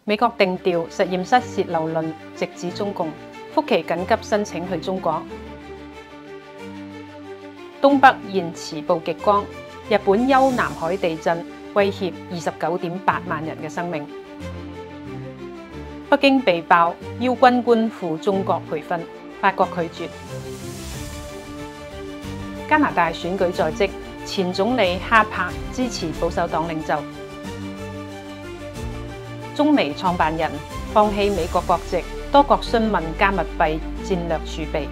美國定調實驗室洩漏論，直指中共。福奇緊急申請去中國。東北現時暴極光，日本休南海地震威脅29.8萬人嘅生命。北京被爆邀軍官赴中國培訓，法國拒絕。加拿大選舉在即，前總理哈柏支持保守黨領袖。中微創辦人放棄美國國籍，多國詢問加密幣戰略儲備。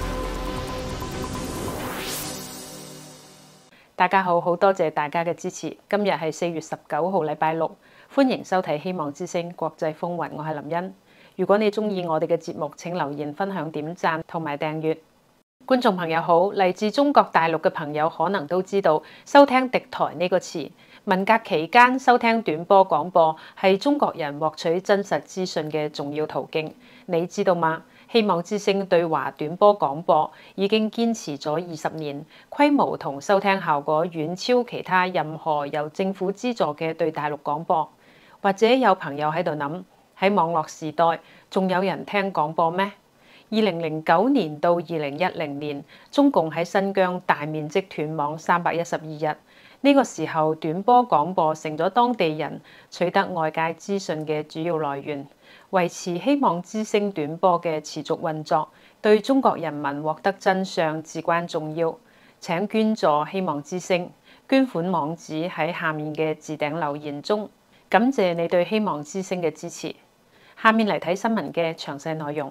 大家好，好多謝大家嘅支持。今日係4月19號，禮拜六，歡迎收睇《希望之聲國際風雲》，我係林茵。如果你鍾意我哋嘅節目，請留言、分享、點讚同埋訂閱。觀眾朋友好，嚟自中國大陸嘅朋友可能都知道，收聽敵台呢個詞。文革期間收聽短波廣播係中國人獲取真實資訊嘅重要途徑，你知道嗎？希望之聲對華短波廣播已經堅持咗20年，規模同收聽效果遠超其他任何由政府資助嘅對大陸廣播。或者有朋友喺度諗，喺網絡時代仲有人聽廣播咩？2009年到2010年，中共喺新疆大面積斷網312日。呢個時候，短波廣播成咗當地人取得外界資訊嘅主要來源，維持希望之聲短波嘅持續運作，對中國人民獲得真相至關重要。請捐助希望之聲，捐款網址喺下面嘅置頂留言中。感謝你對希望之聲嘅支持。下面嚟睇新聞嘅詳細內容。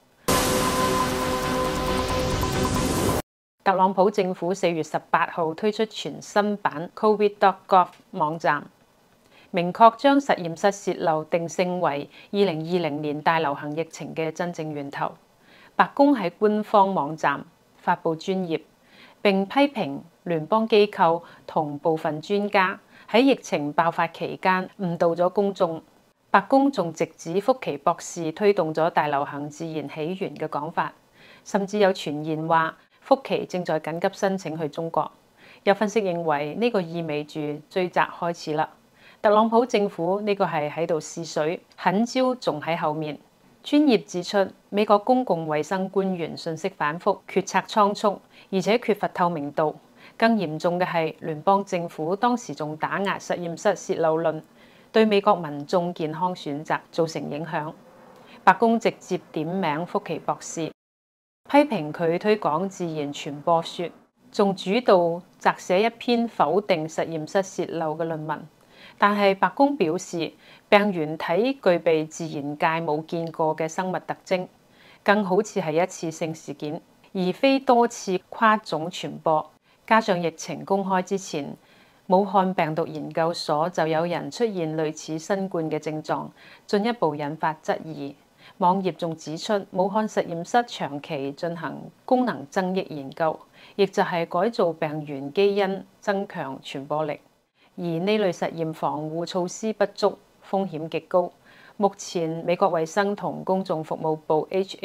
特朗普政府4月18號推出全新版 COVID.gov 網站，明確將實驗室洩漏定性為2020年大流行疫情嘅真正源頭。白宮喺官方網站發布專頁，並批評聯邦機構同部分專家喺疫情爆發期間誤導咗公眾。白宮仲直指福奇博士推動咗大流行自然起源嘅講法，甚至有傳言話福奇正在緊急申請去中國。有分析認為呢個意味住追責開始啦。特朗普政府呢個係喺度試水，狠招仲喺後面。專頁指出，美國公共衛生官員信息反覆，決策倉促，而且缺乏透明度。更嚴重嘅係聯邦政府當時仲打壓實驗室洩漏論，對美國民眾健康選擇造成影響。白宮直接點名福奇博士，批評佢推廣自然傳播說，仲主導撰寫一篇否定實驗室洩漏嘅論文。但係白宮表示，病原體具備自然界冇見過嘅生物特徵，更好似係一次性事件，而非多次跨種傳播。加上疫情公開之前，武漢病毒研究所就有人出現類似新冠嘅症狀，進一步引發質疑。網頁仲指出，武漢實驗室長期進行功能增益研究，亦就係改造病原基因，增強傳播力。而呢類實驗防護措施不足，風險極高。目前美國衛生同公眾服務部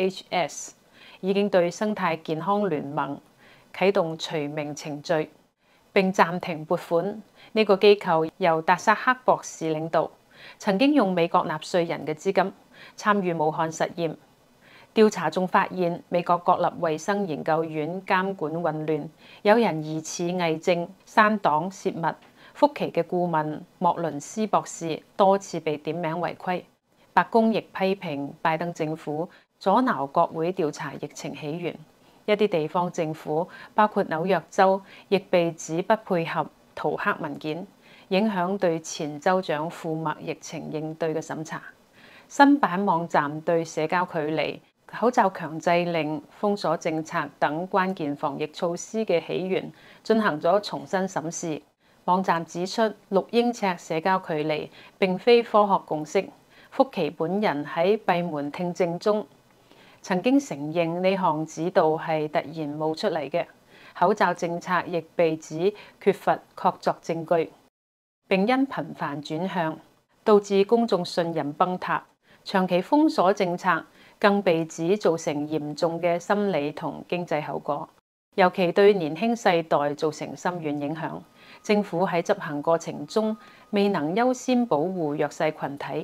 HHS 已經對生態健康聯盟啟動除名程序，並暫停撥款。呢個機構由達薩克博士領導，曾經用美國納稅人嘅資金參與武漢實驗。調查仲發現，美國國立衛生研究院監管混亂，有人疑似偽證、刪檔泄密。福奇嘅顧問莫倫斯博士多次被點名違規。白宮亦批評拜登政府阻撓國會調查疫情起源。一啲地方政府，包括紐約州，亦被指不配合塗黑文件，影響對前州長庫默疫情應對嘅審查。新版網站對社交距離、口罩強制令、封鎖政策等關鍵防疫措施嘅起源進行咗重新審視。網站指出，6英尺社交距離並非科學共識。福奇本人喺閉門聽證中曾經承認呢項指導係突然冒出嚟嘅。口罩政策亦被指缺乏確鑿證據，並因頻繁轉向導致公眾信任崩塌。長期封鎖政策更被指造成嚴重嘅心理同經濟後果，尤其對年輕世代造成深遠影響。政府喺執行過程中未能優先保護弱勢群體，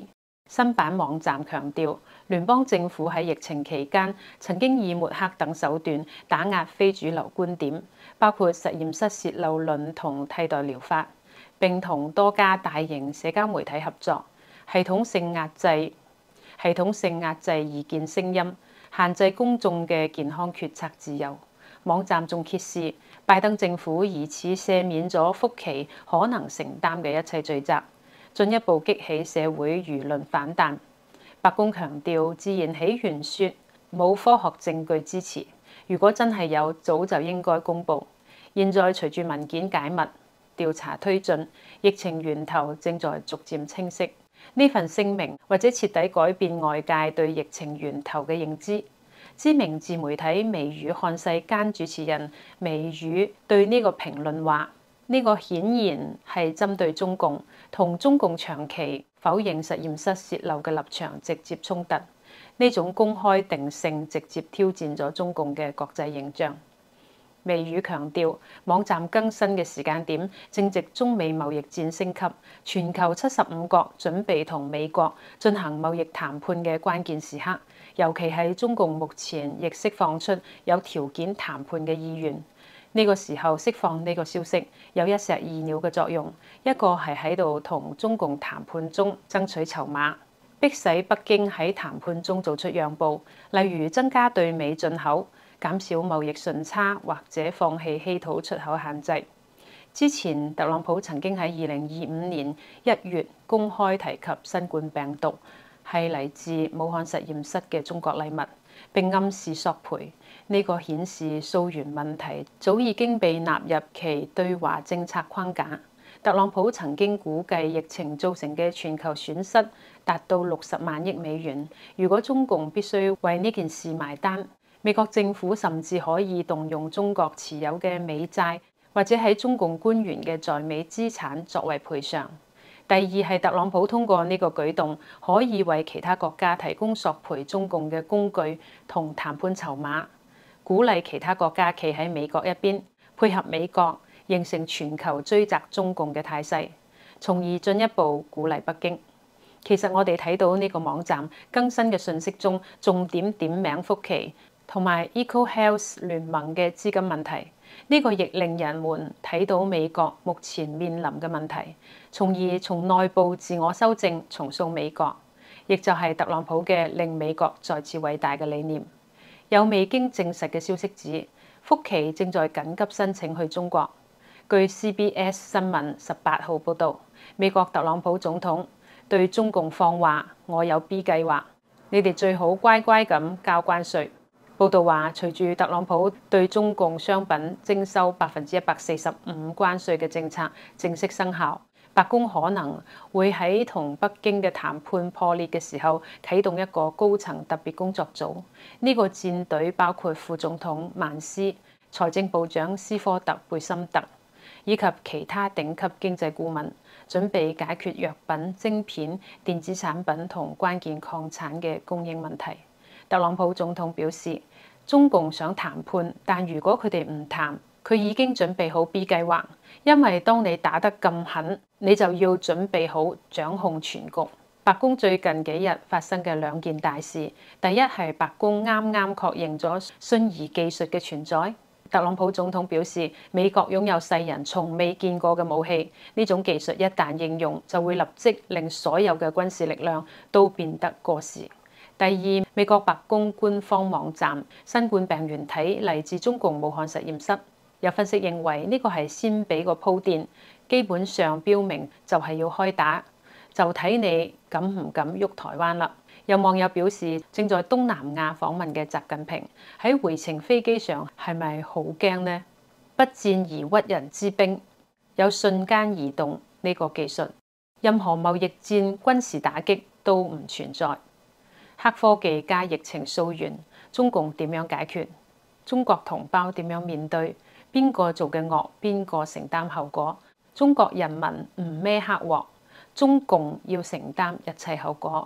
新版網站強調，聯邦政府喺疫情期間曾經以抹黑等手段打壓非主流觀點，包括實驗室洩漏論同替代療法，並同多家大型社交媒體合作，系統性壓制異見聲音，限制公眾嘅健康決策自由。網站仲揭示，拜登政府疑似赦免咗福奇可能承擔嘅一切罪責，進一步激起社會輿論反彈。白宮強調，自然起源說冇科學證據支持，如果真係有，早就應該公佈。現在隨住文件解密、調查推進，疫情源頭正在逐漸清晰。呢份聲明或者徹底改變外界對疫情源頭嘅認知。知名自媒體微語看世間主持人微語對呢個評論話：呢個顯然係針對中共，同中共長期否認實驗室洩漏嘅立場直接衝突。呢種公開定性直接挑戰咗中共嘅國際形象。微語強調，網站更新嘅時間點正值中美貿易戰升級，全球75國準備同美國進行貿易談判嘅關鍵時刻，尤其係中共目前亦釋放出有條件談判嘅意願。呢個時候釋放呢個消息有一石二鳥嘅作用，一個係喺度同中共談判中爭取籌碼，迫使北京喺談判中做出讓步，例如增加對美進口、減少貿易順差或者放棄稀土出口限制。之前特朗普曾經喺2025年1月公開提及新冠病毒係嚟自武漢實驗室嘅中國禮物，並暗示索賠。呢個顯示溯源問題早已經被納入其對華政策框架。特朗普曾經估計疫情造成嘅全球損失達到60萬億美元，如果中共必須為呢件事埋單。美國政府甚至可以動用中國持有嘅美債，或者喺中共官員嘅在美資產作為賠償。第二係特朗普通過呢個舉動，可以為其他國家提供索賠中共嘅工具同談判籌碼，鼓勵其他國家企喺美國一邊，配合美國，形成全球追責中共嘅態勢，從而進一步鼓勵北京。其實我哋睇到呢個網站更新嘅信息中，重點點名福奇同埋 EcoHealth 聯盟嘅資金問題，呢個亦令人們睇到美國目前面臨嘅問題，從而從內部自我修正，重塑美國，亦就係特朗普嘅令美國再次偉大嘅理念。有未經證實嘅消息指，福奇正在緊急申請去中國。據 CBS 新聞18號報導，美國特朗普總統對中共放話：我有 B 計劃，你哋最好乖乖咁交關稅。報道話，隨住特朗普對中共商品徵收145%關稅嘅政策正式生效，白宮可能會喺同北京嘅談判破裂嘅時候啟動一個高層特別工作組。呢個戰隊包括副總統曼斯、財政部長斯科特貝森特以及其他頂級經濟顧問，準備解決藥品、晶片、電子產品同關鍵礦產嘅供應問題。特朗普總統表示，中共想談判，但如果佢哋唔談，佢已經準備好 B 計劃，因為當你打得咁狠，你就要準備好掌控全局。白宮最近幾日發生嘅兩件大事，第一係白宮啱啱確認咗瞬移技術嘅存在。特朗普總統表示，美國擁有世人從未見過嘅武器，呢種技術一旦應用，就會立即令所有嘅軍事力量都變得過時。第二，美國白宮官方網站新冠病原體嚟自中共武漢實驗室，有分析認為呢個係先俾個鋪墊，基本上標明就係要開打，就睇你敢唔敢喐台灣啦。有網友表示，正在東南亞訪問嘅習近平喺回程飛機上係咪好驚呢？不戰而屈人之兵，有瞬間移動呢個技術，任何貿易戰、軍事打擊都唔存在。黑科技加疫情溯源，中共點樣解決？中國同胞點樣面對？邊個做嘅惡，邊個承擔後果？中國人民唔孭黑鑊，中共要承擔一切後果。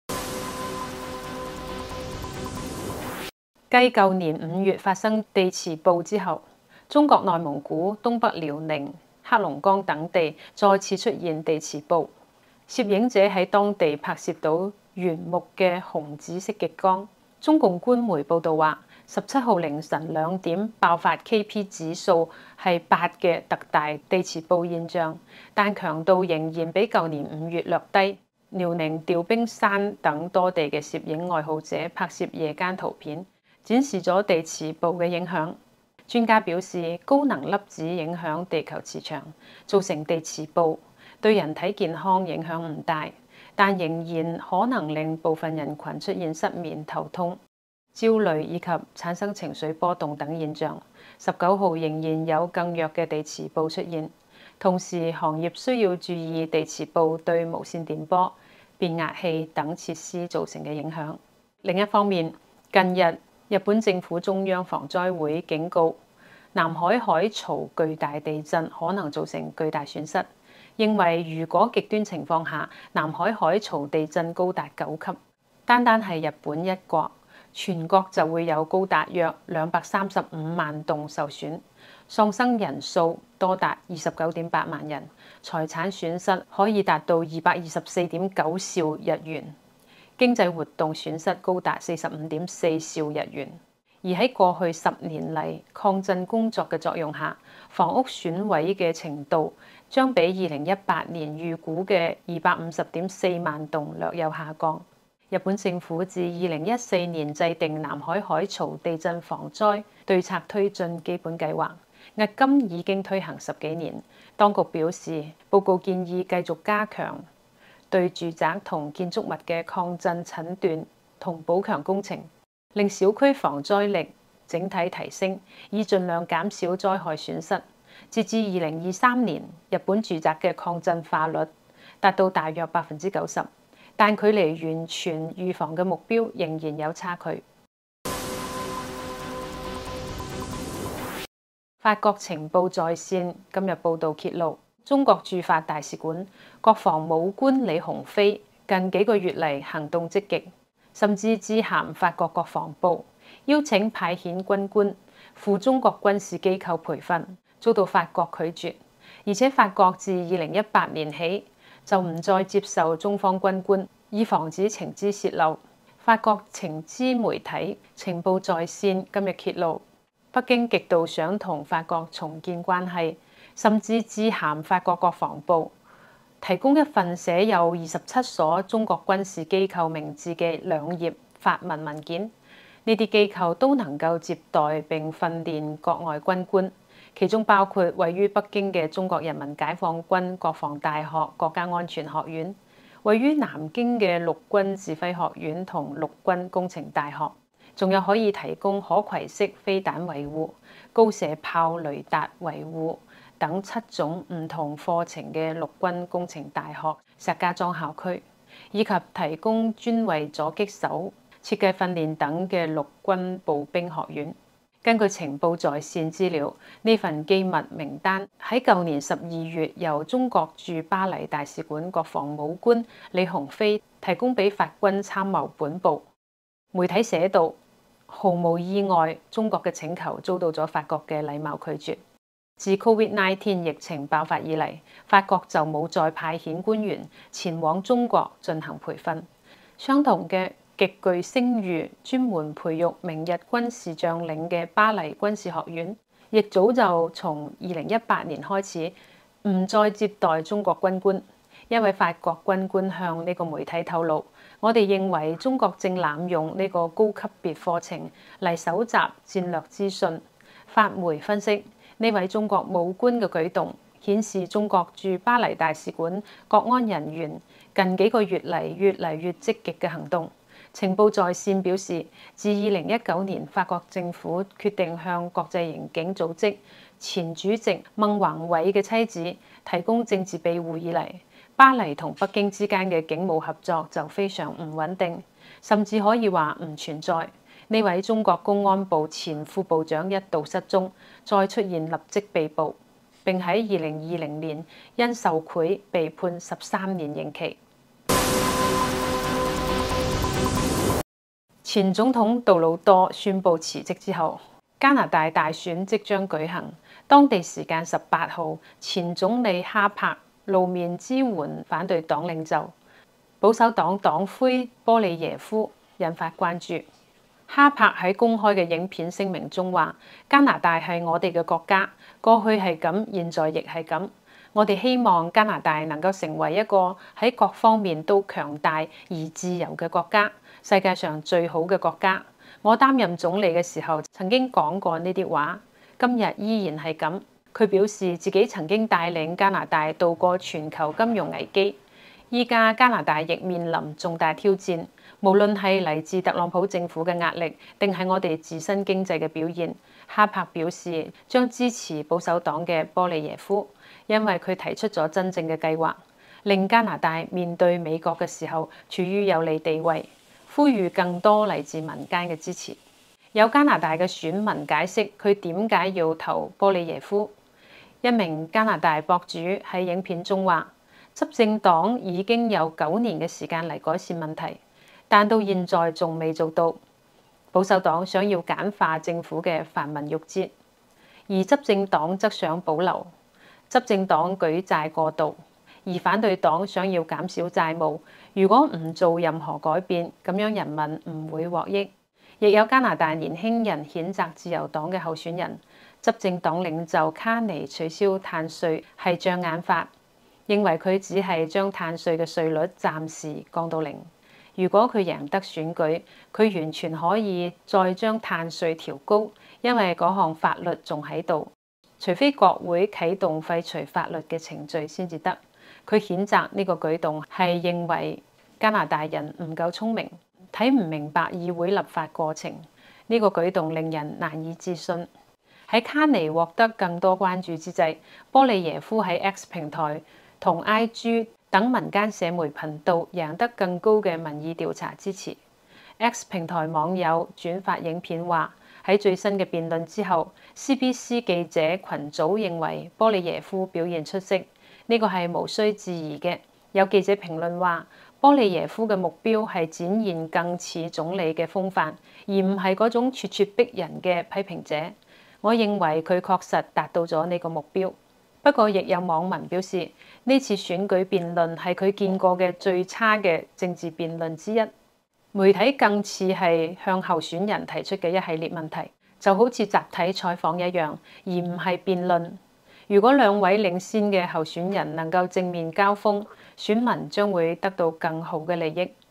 繼舊年5月發生地磁暴之後，中國內蒙古、東北遼寧、黑龍江等地再次出現地磁暴。 攝影者喺當地拍攝到原木嘅紅紫色極光。中共官媒報道話，17號凌晨2點爆發 KP 指數係8嘅特大地磁暴現象，但強度仍然比舊年5月略低。遼寧調兵山等多地嘅攝影愛好者拍攝夜間圖片，展示咗地磁暴嘅影響。專家表示，高能粒子影響地球磁場，造成地磁暴，對人體健康影響唔大，但仍然可能令部分人群出現失眠、頭痛、焦慮以及產生情緒波動等現象。19號仍然有更弱嘅地磁暴出現，同時行業需要注意地磁暴對無線電波、變壓器等設施造成嘅影響。另一方面，近日日本政府中央防災會警告，南海海槽巨大地震可能造成巨大損失，認為如果極端情況下南海海槽地震高達9級，單係日本一國，全國就會有高達約235萬棟受損，喪生人數多達29.8萬人，財產損失可以達到224.9兆日元，經濟活動損失高達45.4兆日元。而喺過去10年嚟抗震工作嘅作用下，房屋損毀嘅程度將比2018年預估嘅250.4萬棟略有下降。日本政府自2014年制定南海海槽地震防災對策推進基本計劃，迄今已經推行10幾年。當局表示，報告建議繼續加強對住宅同建築物嘅抗震診斷同補強工程，令小區防災力整體提升，以盡量減少災害損失。截至2023年，日本住宅嘅抗震化率達到大約90%，但距離完全預防嘅目標仍然有差距。法國情報在線今日報道揭露，中國駐法大使館國防武官李鴻飛近幾個月嚟行動積極，甚至致函法國國防部，邀請派遣軍官赴中國軍事機構培訓，遭到法國拒絕。而且法國自2018年起就唔再接受中方軍官，以防止情資洩漏。法國情資媒體情報在線今日揭露，北京極度想同法國重建關係，甚至致函法國國防部，提供一份寫有27所中國軍事機構名字嘅2頁法文文件。呢啲機構都能夠接待並訓練國外軍官，其中包括位於北京嘅中國人民解放軍國防大學國家安全學院，位於南京嘅陸軍指揮學院同陸軍工程大學，仲有可以提供可攜式飛彈維護、高射炮雷達維護等7種唔同課程嘅陸軍工程大學石家莊校區，以及提供專為左擊手設計訓練等嘅陸軍步兵學院。根據情報在線資料，呢份機密名單喺舊年12月由中國駐巴黎大使館國防武官李鴻飛提供俾法軍參謀本部。媒體寫道，毫無意外，中國嘅請求遭到咗法國嘅禮貌拒絕。自 COVID-19 疫情爆發以嚟，法國就冇再派遣官員前往中國進行培訓。相同嘅極具聲譽、專門培育明日軍事將領嘅巴黎軍事學院，亦早就從2018年開始唔再接待中國軍官。一位法國軍官向呢個媒體透露，我哋認為中國正濫用呢個高級別課程嚟搜集戰略資訊。法媒分析，呢位中國武官嘅舉動顯示中國駐巴黎大使館國安人員近幾個月嚟越積極嘅行動。情報在線表示，自2019年法國政府決定向國際刑警組織前主席孟宏偉嘅妻子提供政治庇護以嚟，巴黎同北京之間嘅警務合作就非常唔穩定，甚至可以話唔存在。呢位中國公安部前副部長一度失蹤，再出現立即被捕，並喺2020年因受賄被判13年刑期。前總統杜魯多宣布辭職之後，加拿大大選即將舉行。當地時間18號，前總理哈柏露面支援反對黨領袖保守黨黨魁波利耶夫，引發關注。哈柏喺公開嘅影片聲明中話：加拿大係我哋嘅國家，過去係咁，現在亦係咁。我哋希望加拿大能夠成為一個喺各方面都強大而自由嘅國家，世界上最好嘅國家。我擔任總理嘅時候曾經講過呢啲話，今日依然係咁。佢表示自己曾經帶領加拿大渡過全球金融危機，依家加拿大亦面臨重大挑戰。無論係嚟自特朗普政府嘅壓力，定係我哋自身經濟嘅表現，哈柏表示將支持保守黨嘅波利耶夫，因為佢提出咗真正嘅計劃，令加拿大面對美國嘅時候處於有利地位，呼籲更多嚟自民間嘅支持。有加拿大嘅選民解釋佢點解要投波利耶夫。一名加拿大博主喺影片中話：執政黨已經有9年嘅時間嚟改善問題，但到現在仲未做到。保守黨想要簡化政府嘅繁文縟節，而執政黨則想保留。執政黨舉債過度，而反對黨想要減少債務。如果唔做任何改變，咁樣人民唔會獲益。亦有加拿大年輕人譴責自由黨嘅候選人。執政黨領袖卡尼取消碳稅係障眼法，認為佢只係將碳稅嘅稅率暫時降到0。如果佢贏得選舉，佢完全可以再將碳稅調高，因為嗰項法律仲喺度，除非國會啟動廢除法律嘅程序先至得。佢譴責呢個舉動係認為加拿大人唔夠聰明，睇唔明白議會立法過程。呢個舉動令人難以置信。喺卡尼獲得更多關注之際，波利耶夫喺 X 平台同 IG 等民間社媒頻道贏得更高嘅民意調查支持。X 平台網友轉發影片話：喺最新嘅辯論之後 ，CBC 記者群組認為波利耶夫表現出色，呢個係無需置疑嘅。有記者評論話：波利耶夫嘅目標係展現更似總理嘅風範，而唔係嗰種咄咄逼人嘅批評者。我認為佢確實達到咗呢個目標。不過，亦有網民表示，呢次選舉辯論係佢見過嘅最差嘅政治辯論之一。媒體更似係向候選人提出嘅一系列問題，就好似集體採訪一樣，而唔係辯論。如果兩位領先嘅候選人能夠正面交鋒，選民將會得到更好嘅利益。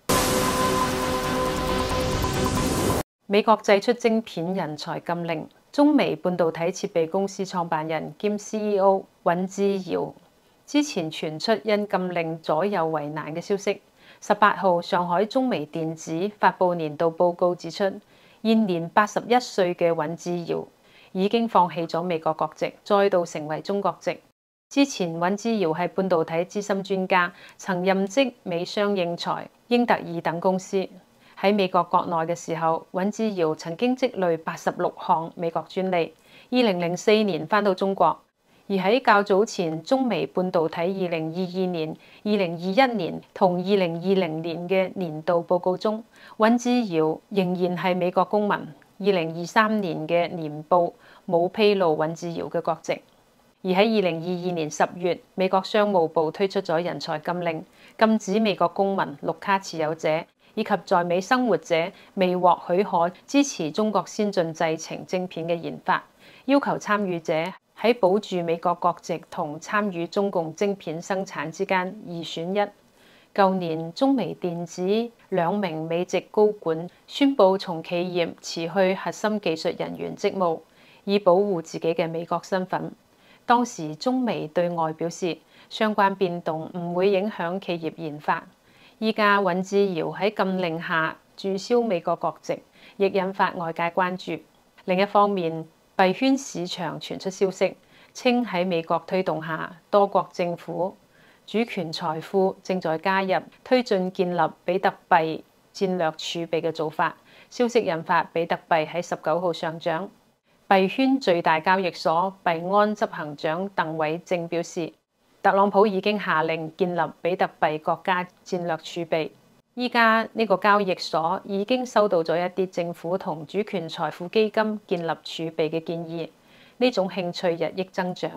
美國祭出晶片人才禁令。中微半導體設備公司創辦人兼 CEO 尹志堯之前傳出因禁令左右為難嘅消息。18號，上海中微電子發布年度報告指出，現年81歲嘅尹志堯已經放棄咗美國國籍，再度成為中國籍。之前尹志堯係半導體資深專家，曾任職美商應材、英特爾等公司。喺美國國內嘅時候，尹志堯曾經積累86項美國專利。2004年返到中國，而喺較早前中微半導體2022年、2021年同2020年嘅年度報告中，尹志堯仍然係美國公民。2023年嘅年報冇披露尹志堯嘅國籍。而喺2022年10月，美國商務部推出咗人才禁令，禁止美國公民、綠卡持有者以及在美生活者未獲許可支持中國先進製程晶片嘅研發，要求參與者喺保住美國國籍同參與中共晶片生產之間二選一。舊年，中微電子2名美籍高管宣布從企業辭去核心技術人員職務，以保護自己嘅美國身份。當時中微對外表示，相關變動唔會影響企業研發。依家尹志堯喺禁令下註銷美國國籍，亦引發外界關注。另一方面，幣圈市場傳出消息，稱喺美國推動下，多國政府主權財富正在加入推進建立比特幣戰略儲備嘅做法。消息引發比特幣喺19號上漲。幣圈最大交易所幣安執行長鄧偉正表示，特朗普已經下令建立比特幣國家戰略儲備。依家呢個交易所已經收到咗一啲政府同主權財富基金建立儲備嘅建議。呢種興趣日益增長，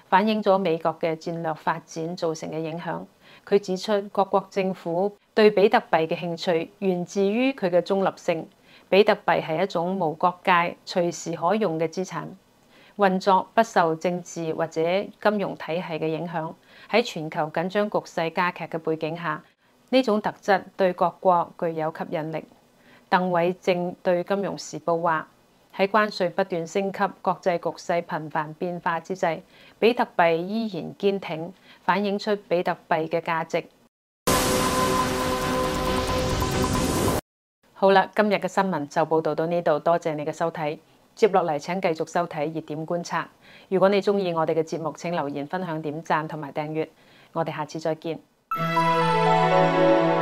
反映咗美國嘅戰略發展造成嘅影響。佢指出，各國政府對比特幣嘅興趣源自於佢嘅中立性。比特幣係一種無國界、隨時可用嘅資產，運作不受政治或者金融體系嘅影響。喺全球緊張局勢加劇嘅背景下，呢種特質對各國具有吸引力。鄧偉正對《金融時報》話：喺關稅不斷升級、國際局勢頻繁變化之際，比特幣依然堅挺，反映出比特幣嘅價值。好啦，今日嘅新聞就報道到呢度，多謝你嘅收睇。接落嚟請繼續收睇熱點觀察。如果你鍾意我哋嘅節目，請留言、分享、點讚同埋訂閱。我哋下次再見。